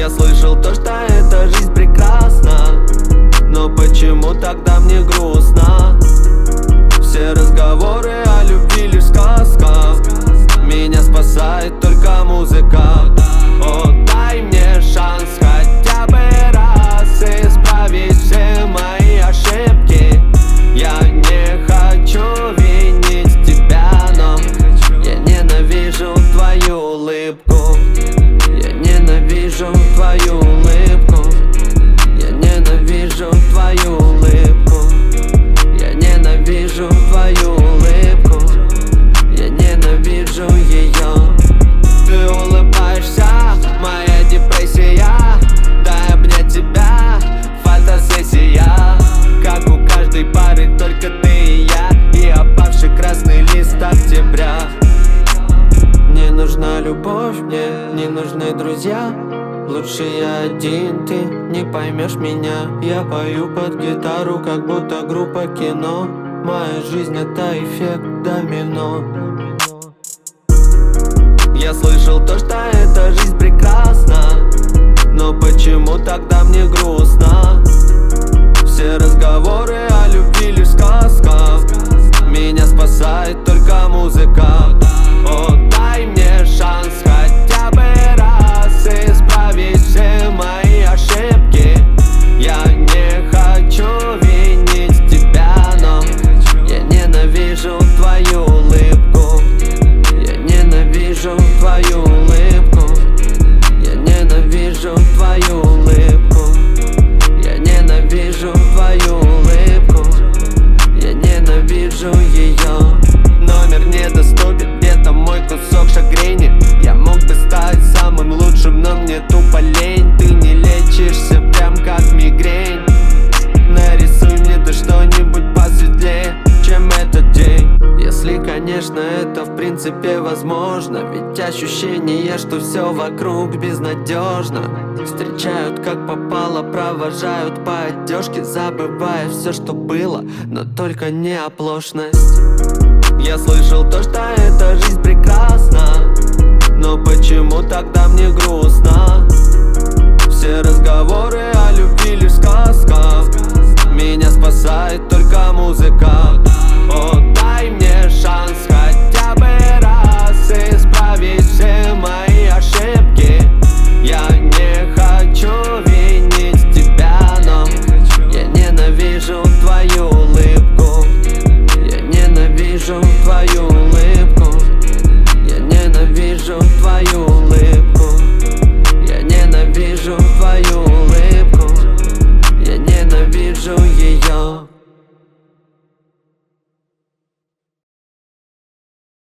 Я слышал то, что эта жизнь прекрасна, но почему тогда мне грустно? Все разговоры о любви лишь сказка, меня спасает только музыка. О, дай мне шанс хотя бы раз исправить все мои ошибки. Я не хочу винить тебя, но я ненавижу твою улыбку. Я ненавижу твою улыбку. Я ненавижу твою улыбку. Я ненавижу твою улыбку. Я ненавижу ее. Ты улыбаешься, моя депрессия. Дай обнять тебя, фотосессия. Как у каждой пары, только ты и я, и опавший красный лист октября. Не нужна любовь, мне не нужны друзья. Лучше я один, ты не поймешь меня. Я пою под гитару, как будто группа кино. Моя жизнь это эффект домино. Я слышал то, что эта жизнь прекрасна, но почему тогда мне грустно? Все разговоры о любви лишь сказка, меня спасает только музыка. О, дай мне шанс хотя бы раз исправить все мои ошибки. Я не хочу винить тебя, но я ненавижу твою улыбку. Я ненавижу твою улыбку. Я ненавижу твою улыбку. Я ненавижу твою улыбку. Я ненавижу ее. Номер недоступен, где-то мой кусок шагрени. Я мог бы стать самым лучшим, но мне тупо лень. Ты не лечишься прям как мигрень. Нарисуй мне ты что-нибудь посветлее, чем этот день. Если, конечно, это в принципе возможно. Ведь ощущение, что все вокруг безнадежно. Встречают как попало, провожают по одежке, забывая все, что было, но только не оплошность. Я слышал то, что эта жизнь прекрасна, но почему тогда мне грустно? Все разговоры о любви лишь сказка, меня спасает только музыка. О, дай мне шанс хотя бы раз исправить все мои ошибки. Я не хочу винить тебя, но я ненавижу твою улыбку. Я ненавижу твою